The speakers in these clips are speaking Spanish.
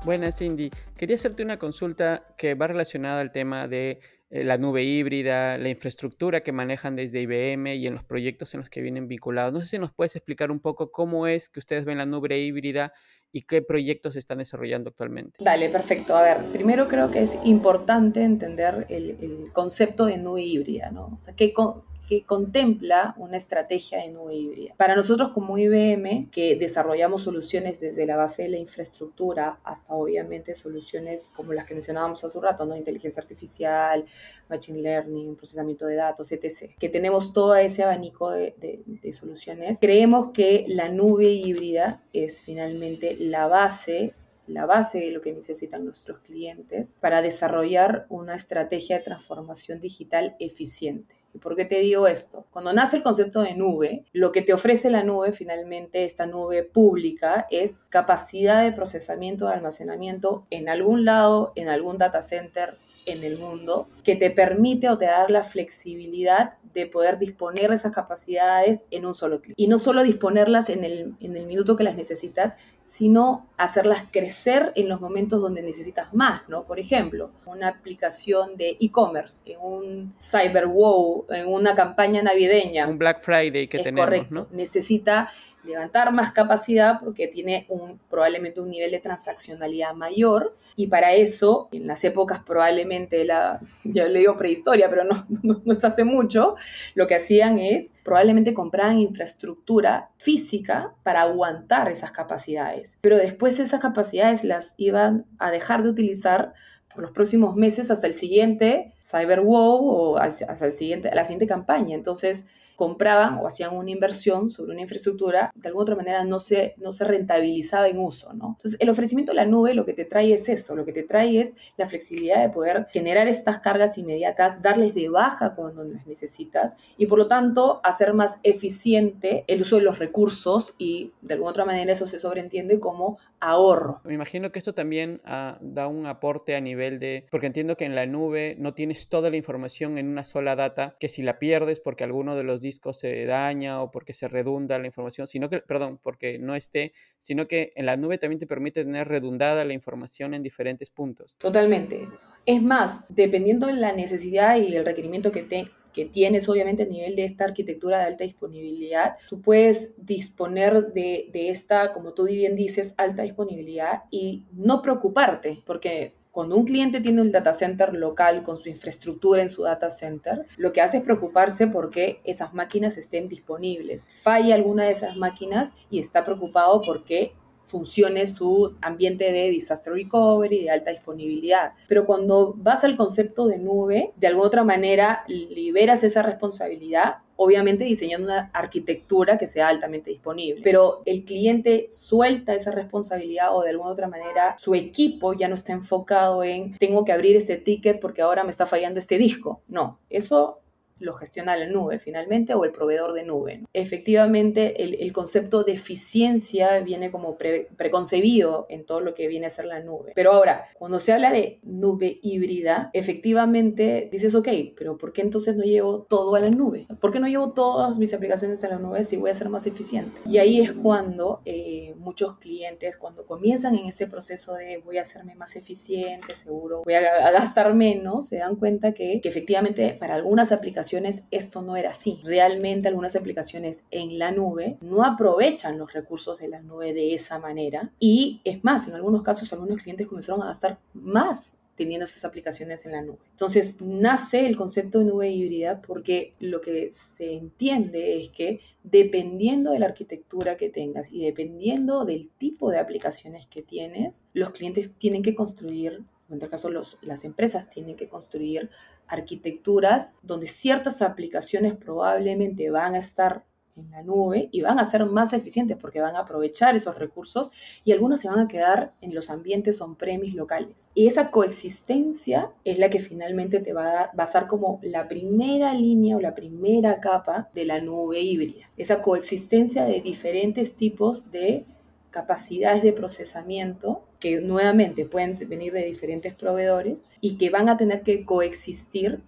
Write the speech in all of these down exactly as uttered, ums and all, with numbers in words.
Buenas, Cindy. Quería hacerte una consulta que va relacionada al tema de eh, la nube híbrida, la infraestructura que manejan desde I B M y en los proyectos en los que vienen vinculados. No sé si nos puedes explicar un poco cómo es que ustedes ven la nube híbrida y qué proyectos se están desarrollando actualmente. Dale, perfecto. A ver, primero creo que es importante entender el, el concepto de nube híbrida, ¿no? O sea, ¿qué, con- qué contempla una estrategia de nube híbrida? Para nosotros como I B M, que desarrollamos soluciones desde la base de la infraestructura hasta obviamente soluciones como las que mencionábamos hace un rato, ¿no? Inteligencia artificial, machine learning, procesamiento de datos, etcétera. Que tenemos todo ese abanico de, de- de soluciones. Creemos que la nube híbrida es finalmente la base la base de lo que necesitan nuestros clientes para desarrollar una estrategia de transformación digital eficiente. ¿Y por qué te digo esto? Cuando nace el concepto de nube, lo que te ofrece la nube, finalmente, esta nube pública, es capacidad de procesamiento, de almacenamiento en algún lado, en algún data center en el mundo, que te permite o te da la flexibilidad de poder disponer de esas capacidades en un solo clic. Y no solo disponerlas en el, en el minuto que las necesitas, sino hacerlas crecer en los momentos donde necesitas más, ¿no? Por ejemplo, una aplicación de e-commerce, en un cyber wow, en una campaña Un navideña, Black Friday que es tenemos, correcto, ¿no? necesita levantar más capacidad porque tiene un, probablemente un nivel de transaccionalidad mayor y para eso, en las épocas probablemente, la, yo le digo prehistoria, pero no, no, no es hace mucho, lo que hacían es probablemente compraban infraestructura física para aguantar esas capacidades, pero después esas capacidades las iban a dejar de utilizar por los próximos meses hasta el siguiente Cyber Wow o hasta el siguiente, la siguiente campaña. Entonces, compraban o hacían una inversión sobre una infraestructura, de alguna otra manera no se, no se rentabilizaba en uso, ¿no? Entonces, el ofrecimiento de la nube lo que te trae es eso, lo que te trae es la flexibilidad de poder generar estas cargas inmediatas, darles de baja cuando las necesitas y, por lo tanto, hacer más eficiente el uso de los recursos y, de alguna otra manera, eso se sobreentiende como ahorro. Me imagino que esto también ah, da un aporte a nivel de, porque entiendo que en la nube no tienes toda la información en una sola data, que si la pierdes porque alguno de los discos se daña o porque se redunda la información, sino que, perdón, porque no esté, sino que en la nube también te permite tener redundada la información en diferentes puntos. Totalmente. Es más, dependiendo de la necesidad y el requerimiento que, te, que tienes, obviamente, a nivel de esta arquitectura de alta disponibilidad, tú puedes disponer de, de esta, como tú bien dices, alta disponibilidad y no preocuparte, porque cuando un cliente tiene un data center local con su infraestructura en su data center, lo que hace es preocuparse porque esas máquinas estén disponibles. Falla alguna de esas máquinas y está preocupado porque funcione su ambiente de disaster recovery, de alta disponibilidad. Pero cuando vas al concepto de nube, de alguna otra manera liberas esa responsabilidad, obviamente diseñando una arquitectura que sea altamente disponible. Pero el cliente suelta esa responsabilidad o de alguna otra manera su equipo ya no está enfocado en tengo que abrir este ticket porque ahora me está fallando este disco. No, eso lo gestiona la nube finalmente o el proveedor de nube, ¿no? Efectivamente, el, el concepto de eficiencia viene como pre, preconcebido en todo lo que viene a ser la nube. Pero ahora, cuando se habla de nube híbrida, efectivamente dices, ok, pero ¿por qué entonces no llevo todo a la nube? ¿Por qué no llevo todas mis aplicaciones a la nube si voy a ser más eficiente? Y ahí es cuando eh, muchos clientes, cuando comienzan en este proceso de voy a hacerme más eficiente, seguro, voy a, a gastar menos, se dan cuenta que, que efectivamente para algunas aplicaciones esto no era así. Realmente algunas aplicaciones en la nube no aprovechan los recursos de la nube de esa manera y es más, en algunos casos algunos clientes comenzaron a gastar más teniendo esas aplicaciones en la nube. Entonces nace el concepto de nube híbrida porque lo que se entiende es que dependiendo de la arquitectura que tengas y dependiendo del tipo de aplicaciones que tienes, los clientes tienen que construir, en este caso los, las empresas tienen que construir arquitecturas donde ciertas aplicaciones probablemente van a estar en la nube y van a ser más eficientes porque van a aprovechar esos recursos y algunos se van a quedar en los ambientes on-premise locales. Y esa coexistencia es la que finalmente te va a, dar, va a ser como la primera línea o la primera capa de la nube híbrida. Esa coexistencia de diferentes tipos de capacidades de procesamiento que nuevamente pueden venir de diferentes proveedores y que van a tener que coexistir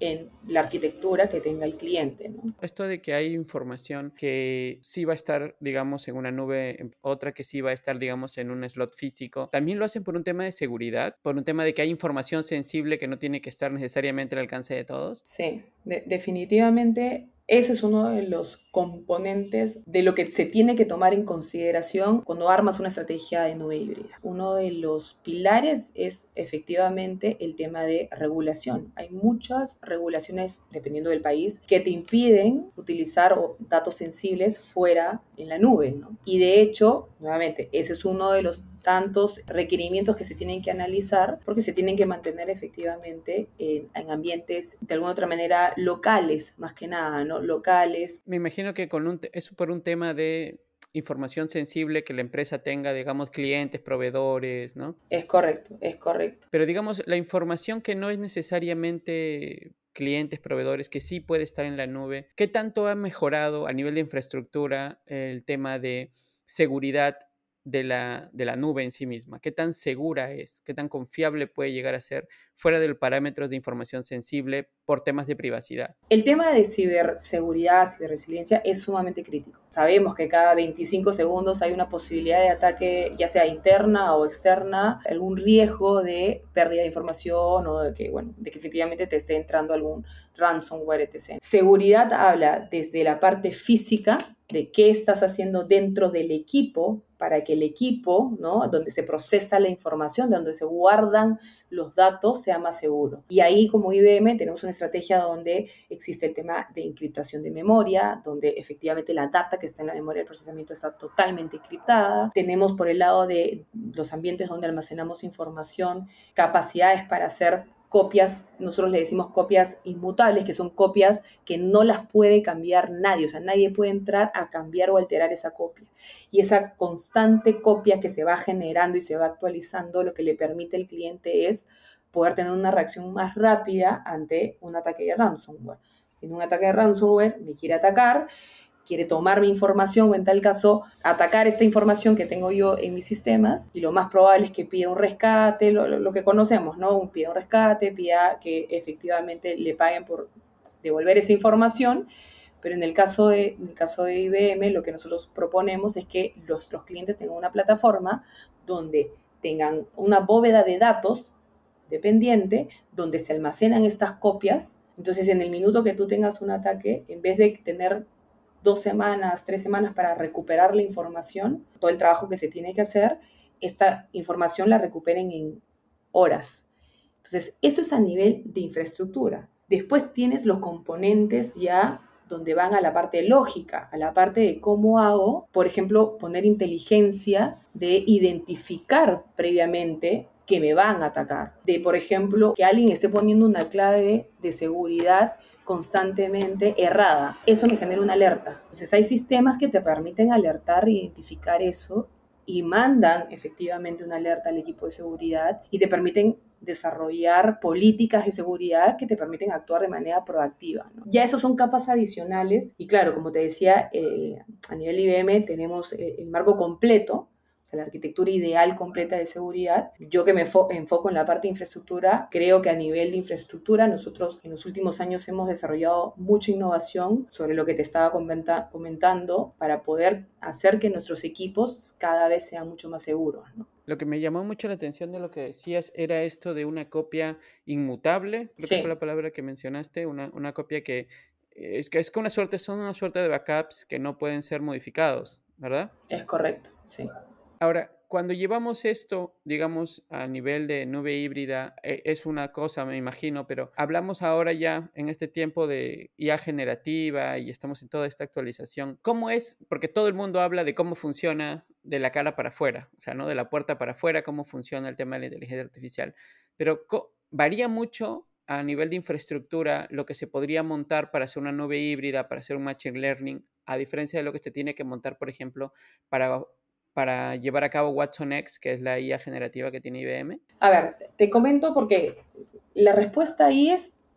en la arquitectura que tenga el cliente, ¿no? Esto de que hay información que sí va a estar, digamos, en una nube, otra que sí va a estar, digamos, en un slot físico, ¿también lo hacen por un tema de seguridad? ¿Por un tema de que hay información sensible que no tiene que estar necesariamente al alcance de todos? Sí, de- definitivamente ese es uno de los componentes de lo que se tiene que tomar en consideración cuando armas una estrategia de nube híbrida. Uno de los pilares es efectivamente el tema de regulación. Hay muchas regulaciones, dependiendo del país, que te impiden utilizar o- datos sensibles fuera en la nube, ¿no? Y de hecho, nuevamente, ese es uno de los tantos requerimientos que se tienen que analizar porque se tienen que mantener efectivamente en, en ambientes de alguna otra manera locales, más que nada, ¿no? Locales. Me imagino que con un te- eso por un tema de información sensible que la empresa tenga, digamos, clientes, proveedores, ¿no? Es correcto, es correcto. Pero digamos, la información que no es necesariamente clientes, proveedores, que sí puede estar en la nube, ¿qué tanto ha mejorado a nivel de infraestructura el tema de seguridad de la, de la nube en sí misma? ¿Qué tan segura es? ¿Qué tan confiable puede llegar a ser fuera de los parámetros de información sensible por temas de privacidad? El tema de ciberseguridad, ciberresiliencia es sumamente crítico. Sabemos que cada veinticinco segundos hay una posibilidad de ataque, ya sea interna o externa, algún riesgo de pérdida de información o de que, bueno, de que efectivamente te esté entrando algún ransomware, etcétera. Seguridad habla desde la parte física de qué estás haciendo dentro del equipo para que el equipo, ¿no? Donde se procesa la información, donde se guardan los datos, sea más seguro. Y ahí como I B M tenemos una estrategia donde existe el tema de encriptación de memoria, donde efectivamente la data que está en la memoria del procesamiento está totalmente encriptada. Tenemos por el lado de los ambientes donde almacenamos información, capacidades para hacer copias, nosotros le decimos copias inmutables, que son copias que no las puede cambiar nadie, o sea, nadie puede entrar a cambiar o alterar esa copia. Y esa constante copia que se va generando y se va actualizando, lo que le permite al cliente es poder tener una reacción más rápida ante un ataque de ransomware. En un ataque de ransomware me quiere atacar, quiere tomar mi información o en tal caso atacar esta información que tengo yo en mis sistemas y lo más probable es que pida un rescate, lo, lo que conocemos, ¿no? Un, pida un rescate, pida que efectivamente le paguen por devolver esa información, pero en el caso de, en el caso de I B M lo que nosotros proponemos es que los, los clientes tengan una plataforma donde tengan una bóveda de datos dependiente donde se almacenan estas copias. Entonces, en el minuto que tú tengas un ataque, en vez de tener dos semanas, tres semanas para recuperar la información, todo el trabajo que se tiene que hacer, esta información la recuperen en horas. Entonces, eso es a nivel de infraestructura. Después tienes los componentes ya donde van a la parte lógica, a la parte de cómo hago, por ejemplo, poner inteligencia de identificar previamente que me van a atacar. De, por ejemplo, que alguien esté poniendo una clave de seguridad constantemente errada. Eso me genera una alerta. Entonces hay sistemas que te permiten alertar e identificar eso y mandan efectivamente una alerta al equipo de seguridad y te permiten desarrollar políticas de seguridad que te permiten actuar de manera proactiva, ¿no? Ya esos son capas adicionales y claro, como te decía, eh, a nivel I B M tenemos eh, el marco completo, o sea, la arquitectura ideal completa de seguridad. Yo que me enfoco en la parte de infraestructura, creo que a nivel de infraestructura nosotros en los últimos años hemos desarrollado mucha innovación sobre lo que te estaba comenta comentando para poder hacer que nuestros equipos cada vez sean mucho más seguros, ¿no? Lo que me llamó mucho la atención de lo que decías era esto de una copia inmutable, creo que fue Sí, la palabra que mencionaste, una, una copia que es que es que una suerte, son una suerte de backups que no pueden ser modificados, ¿verdad? es correcto, sí. Ahora, cuando llevamos esto, digamos, a nivel de nube híbrida, eh, es una cosa, me imagino, pero hablamos ahora ya en este tiempo de I A generativa y estamos en toda esta actualización. ¿Cómo es? Porque todo el mundo habla de cómo funciona de la cara para afuera, o sea, ¿no? De la puerta para afuera, cómo funciona el tema de la inteligencia artificial. Pero varía mucho a nivel de infraestructura lo que se podría montar para hacer una nube híbrida, para hacer un machine learning, a diferencia de lo que se tiene que montar, por ejemplo, para para llevar a cabo Watson X, que es la I A generativa que tiene I B M? A ver, te comento porque la respuesta ahí es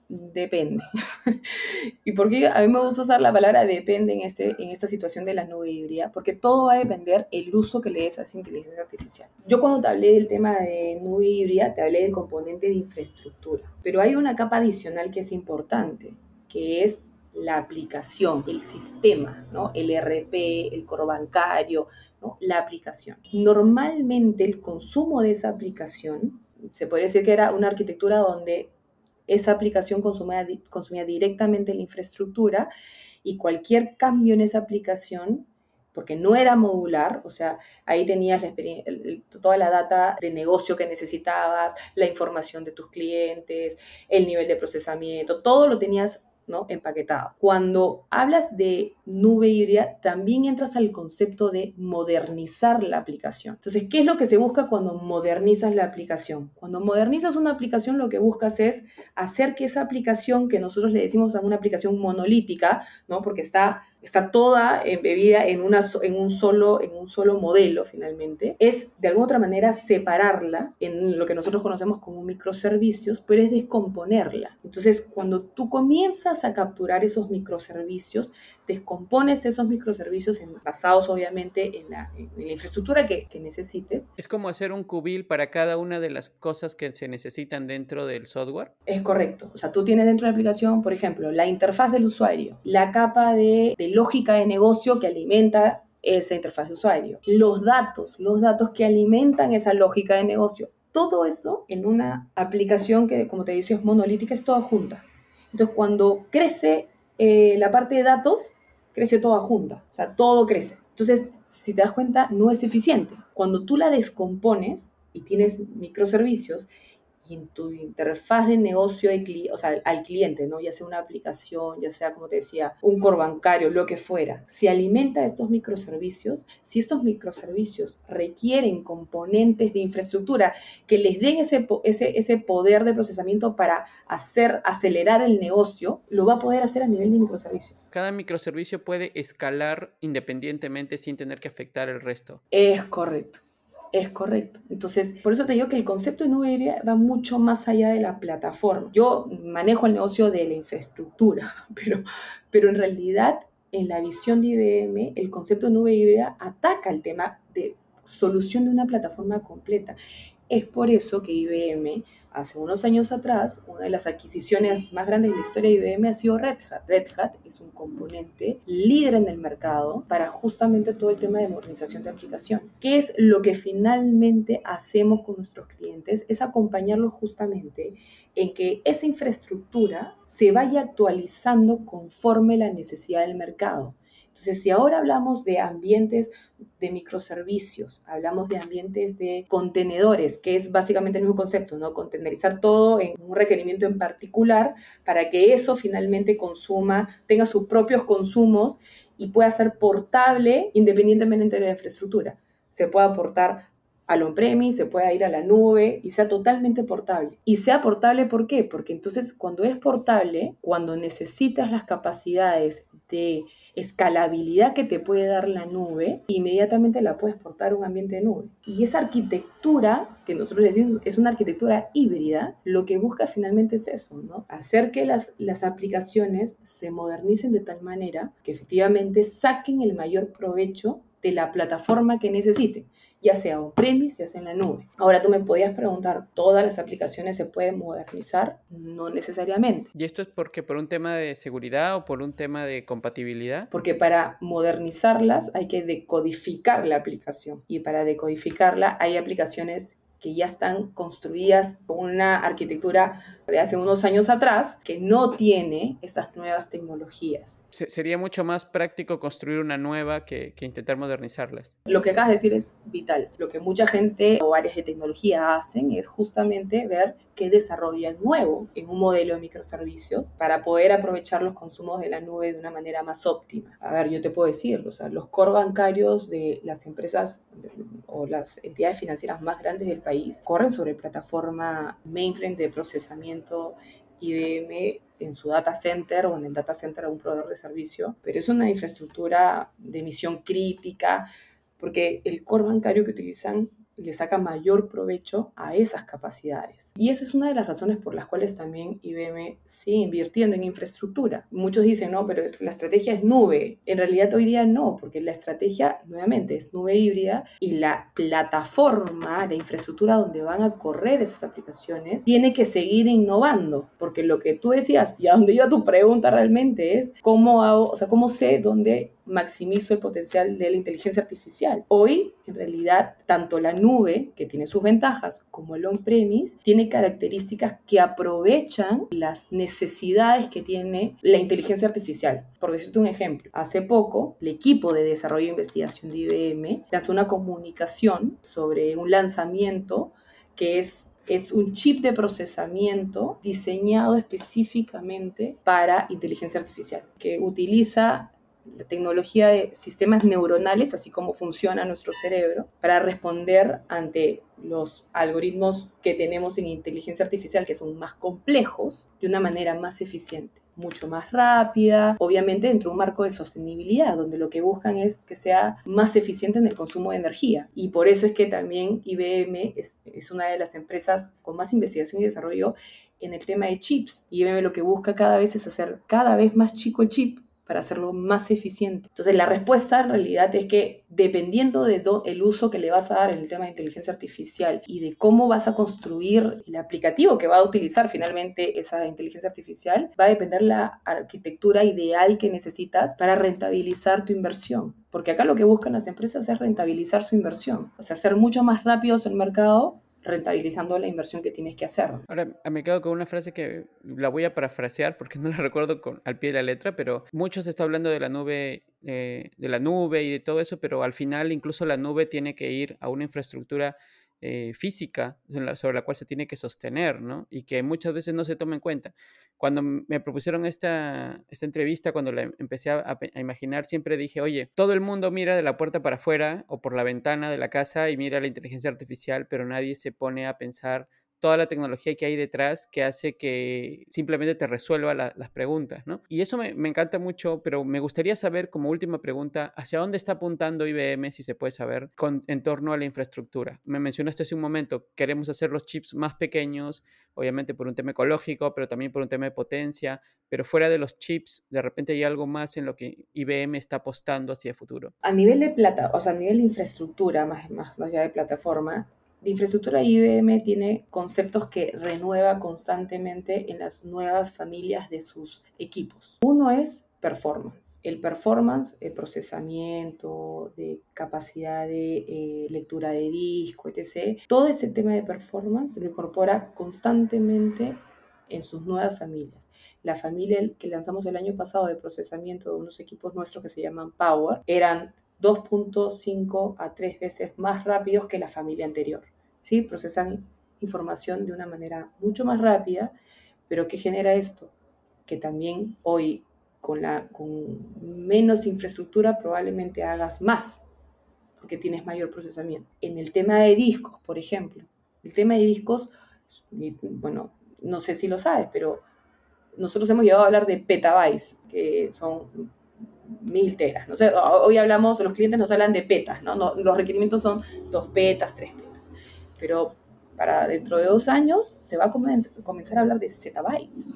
depende. ¿Y por qué a mí me gusta usar la palabra depende en, este, en esta situación de la nube híbrida? Porque todo va a depender el uso que le des a esa inteligencia artificial. Yo cuando te hablé del tema de nube híbrida, te hablé del componente de infraestructura, pero hay una capa adicional que es importante, que es la aplicación, el sistema, ¿no? El E R P, el core bancario, ¿no? La aplicación. Normalmente el consumo de esa aplicación, se podría decir que era una arquitectura donde esa aplicación consumía, consumía directamente la infraestructura y cualquier cambio en esa aplicación, porque no era modular, o sea, ahí tenías la toda la data de negocio que necesitabas, la información de tus clientes, el nivel de procesamiento, todo lo tenías, ¿no?, empaquetado. Cuando hablas de nube híbrida, también entras al concepto de modernizar la aplicación. Entonces, ¿qué es lo que se busca cuando modernizas la aplicación? Cuando modernizas una aplicación, lo que buscas es hacer que esa aplicación, que nosotros le decimos a una aplicación monolítica, ¿no?, porque está, está toda embebida en, una, en, un solo, en un solo modelo, finalmente, es de alguna otra manera separarla en lo que nosotros conocemos como microservicios, pero es descomponerla. Entonces, cuando tú comienzas a capturar esos microservicios, descompones esos microservicios en, basados obviamente en la, en la infraestructura que, que necesites. ¿Es como hacer un cubil para cada una de las cosas que se necesitan dentro del software? Es correcto. O sea, tú tienes dentro de la aplicación, por ejemplo, la interfaz del usuario, la capa de, de lógica de negocio que alimenta esa interfaz de usuario, los datos, los datos que alimentan esa lógica de negocio. Todo eso en una aplicación que, como te decía, es monolítica, es toda junta. Entonces, cuando crece eh, la parte de datos, crece toda junta, o sea, todo crece. Entonces, si te das cuenta, no es eficiente. Cuando tú la descompones y tienes microservicios, y en tu interfaz de negocio, o sea, al cliente, ¿no?, ya sea una aplicación, ya sea, como te decía, un core bancario, lo que fuera, si alimenta estos microservicios, si estos microservicios requieren componentes de infraestructura que les den ese, ese, ese poder de procesamiento para hacer, acelerar el negocio, lo va a poder hacer a nivel de microservicios. Cada microservicio puede escalar independientemente sin tener que afectar el resto. Es correcto. Es correcto. Entonces, por eso te digo que el concepto de nube híbrida va mucho más allá de la plataforma. Yo manejo el negocio de la infraestructura, pero, pero en realidad, en la visión de I B M, el concepto de nube híbrida ataca el tema de solución de una plataforma completa. Es por eso que I B M, hace unos años atrás, una de las adquisiciones más grandes de la historia de I B M ha sido Red Hat. Red Hat es un componente líder en el mercado para justamente todo el tema de modernización de aplicaciones. ¿Qué es lo que finalmente hacemos con nuestros clientes? Es acompañarlos justamente en que esa infraestructura se vaya actualizando conforme la necesidad del mercado. Entonces, si ahora hablamos de ambientes de microservicios, hablamos de ambientes de contenedores, que es básicamente el mismo concepto, ¿no? Contenerizar todo en un requerimiento en particular para que eso finalmente consuma, tenga sus propios consumos y pueda ser portable independientemente de la infraestructura. Se puede aportar al on-premise, se puede ir a la nube y sea totalmente portable. Y sea portable, ¿por qué? Porque entonces cuando es portable, cuando necesitas las capacidades de escalabilidad que te puede dar la nube, inmediatamente la puedes portar a un ambiente de nube. Y esa arquitectura, que nosotros decimos es una arquitectura híbrida, lo que busca finalmente es eso, ¿no? Hacer que las, las aplicaciones se modernicen de tal manera que efectivamente saquen el mayor provecho de la plataforma que necesiten, ya sea on-premise, ya sea en la nube. Ahora tú me podías preguntar, ¿todas las aplicaciones se pueden modernizar? No necesariamente. ¿Y esto es porque por un tema de seguridad o por un tema de compatibilidad? Porque para modernizarlas hay que decodificar la aplicación y para decodificarla hay aplicaciones que ya están construidas con una arquitectura de hace unos años atrás que no tiene estas nuevas tecnologías. Sería mucho más práctico construir una nueva que, que intentar modernizarlas. Lo que acabas de decir es vital. Lo que mucha gente o áreas de tecnología hacen es justamente ver qué desarrollan nuevo en un modelo de microservicios para poder aprovechar los consumos de la nube de una manera más óptima. A ver, yo te puedo decir, o sea, los core bancarios de las empresas o las entidades financieras más grandes del país corren sobre plataforma mainframe de procesamiento I B M en su data center o en el data center de un proveedor de servicio, pero es una infraestructura de misión crítica porque el core bancario que utilizan le saca mayor provecho a esas capacidades. Y esa es una de las razones por las cuales también I B M sigue invirtiendo en infraestructura. Muchos dicen, no, pero la estrategia es nube. En realidad hoy día no, porque la estrategia nuevamente es nube híbrida y la plataforma, la infraestructura donde van a correr esas aplicaciones, tiene que seguir innovando, porque lo que tú decías, y a donde iba tu pregunta realmente es, ¿cómo hago, o sea, cómo sé dónde maximizo el potencial de la inteligencia artificial? Hoy, en realidad, tanto la nube, que tiene sus ventajas, como el on-premise, tiene características que aprovechan las necesidades que tiene la inteligencia artificial. Por decirte un ejemplo, hace poco, el equipo de desarrollo e investigación de I B M lanzó una comunicación sobre un lanzamiento que es es un chip de procesamiento diseñado específicamente para inteligencia artificial, que utiliza la tecnología de sistemas neuronales, así como funciona nuestro cerebro, para responder ante los algoritmos que tenemos en inteligencia artificial, que son más complejos, de una manera más eficiente, mucho más rápida, obviamente dentro de un marco de sostenibilidad, donde lo que buscan es que sea más eficiente en el consumo de energía. Y por eso es que también I B M es, es una de las empresas con más investigación y desarrollo en el tema de chips. I B M lo que busca cada vez es hacer cada vez más chico el chip, para hacerlo más eficiente. Entonces, la respuesta en realidad es que dependiendo del de uso que le vas a dar en el tema de inteligencia artificial y de cómo vas a construir el aplicativo que va a utilizar finalmente esa inteligencia artificial, va a depender la arquitectura ideal que necesitas para rentabilizar tu inversión. Porque acá lo que buscan las empresas es rentabilizar su inversión, o sea, ser mucho más rápidos en el mercado, rentabilizando la inversión que tienes que hacer. Ahora, me quedo con una frase que la voy a parafrasear porque no la recuerdo con, al pie de la letra, pero mucho se está hablando de la nube, eh, de la nube y de todo eso, pero al final incluso la nube tiene que ir a una infraestructura eh, física sobre la cual se tiene que sostener, ¿no? Y que muchas veces no se toma en cuenta. Cuando me propusieron esta, esta entrevista, cuando la empecé a, a imaginar, siempre dije, oye, todo el mundo mira de la puerta para afuera o por la ventana de la casa y mira la inteligencia artificial, pero nadie se pone a pensar toda la tecnología que hay detrás que hace que simplemente te resuelva la, las preguntas, ¿no? Y eso me, me encanta mucho, pero me gustaría saber como última pregunta, ¿hacia dónde está apuntando I B M, si se puede saber, con, en torno a la infraestructura? Me mencionaste hace un momento, queremos hacer los chips más pequeños, obviamente por un tema ecológico, pero también por un tema de potencia, pero fuera de los chips, de repente hay algo más en lo que I B M está apostando hacia el futuro. A nivel de plata, o sea, a nivel de infraestructura, más, más, más allá de plataforma, de infraestructura I B M tiene conceptos que renueva constantemente en las nuevas familias de sus equipos. Uno es performance. El performance, el procesamiento, de capacidad de eh, lectura de disco, etcétera. Todo ese tema de performance lo incorpora constantemente en sus nuevas familias. La familia que lanzamos el año pasado de procesamiento de unos equipos nuestros que se llaman Power eran dos punto cinco a tres veces más rápidos que la familia anterior. ¿Sí? Procesan información de una manera mucho más rápida, pero ¿qué genera esto? Que también hoy con, la, con menos infraestructura probablemente hagas más, porque tienes mayor procesamiento. En el tema de discos, por ejemplo, el tema de discos, bueno, no sé si lo sabes, pero nosotros hemos llegado a hablar de petabytes, que son mil teras. No sé, hoy hablamos, los clientes nos hablan de petas, ¿no? No, los requerimientos son dos petas, tres petas. Pero para dentro de dos años se va a comenzar a hablar de zettabytes.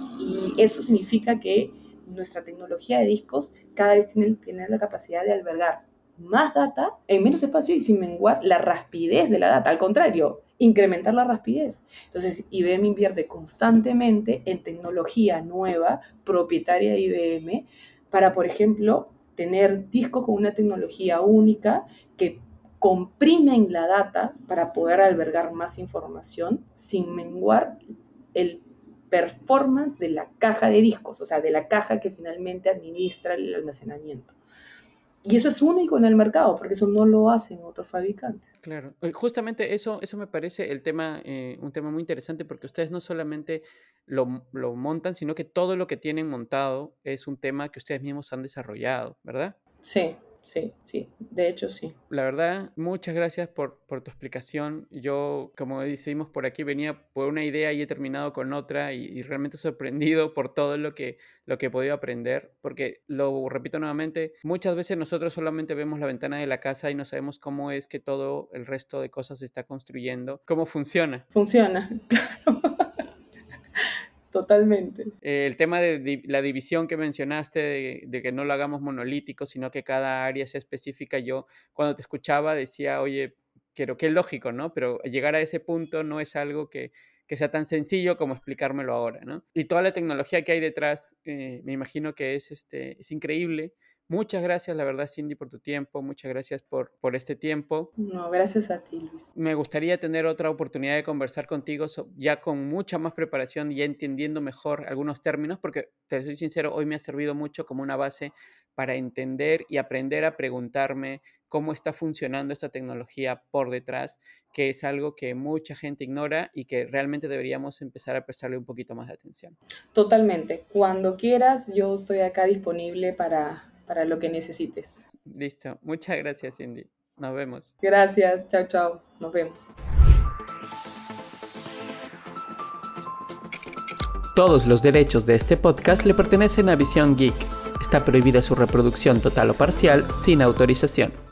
Y eso significa que nuestra tecnología de discos cada vez tiene, tiene la capacidad de albergar más data en menos espacio y sin menguar la rapidez de la data. Al contrario, incrementar la rapidez. Entonces, I B M invierte constantemente en tecnología nueva, propietaria de I B M, para, por ejemplo, tener discos con una tecnología única que comprimen la data para poder albergar más información sin menguar el performance de la caja de discos, o sea, de la caja que finalmente administra el almacenamiento. Y eso es único en el mercado, porque eso no lo hacen otros fabricantes. Claro, justamente eso, eso me parece el tema, eh, un tema muy interesante, porque ustedes no solamente lo, lo montan, sino que todo lo que tienen montado es un tema que ustedes mismos han desarrollado, ¿verdad? Sí, Sí, sí, de hecho sí. La verdad, muchas gracias por, por tu explicación. Yo, como decimos por aquí, venía por una idea y he terminado con otra y, y realmente sorprendido por todo lo que, lo que he podido aprender, porque lo repito nuevamente, muchas veces nosotros solamente vemos la ventana de la casa y no sabemos cómo es que todo el resto de cosas se está construyendo, cómo funciona. Funciona, claro. Totalmente. Eh, el tema de di- la división que mencionaste, de, de que no lo hagamos monolítico, sino que cada área sea específica, yo cuando te escuchaba decía, oye, pero qué lógico, ¿no? Pero llegar a ese punto no es algo que, que sea tan sencillo como explicármelo ahora, ¿no? Y toda la tecnología que hay detrás, eh, me imagino que es, este, es increíble. Muchas gracias, la verdad, Cindy, por tu tiempo. Muchas gracias por, por este tiempo. No, gracias a ti, Luis. Me gustaría tener otra oportunidad de conversar contigo so- ya con mucha más preparación y ya entendiendo mejor algunos términos, porque te soy sincero, hoy me ha servido mucho como una base para entender y aprender a preguntarme cómo está funcionando esta tecnología por detrás, que es algo que mucha gente ignora y que realmente deberíamos empezar a prestarle un poquito más de atención. Totalmente. Cuando quieras, yo estoy acá disponible para, para lo que necesites. Listo. Muchas gracias, Cindy. Nos vemos. Gracias. Chao, chao. Nos vemos. Todos los derechos de este podcast le pertenecen a Visión Geek. Está prohibida su reproducción total o parcial sin autorización.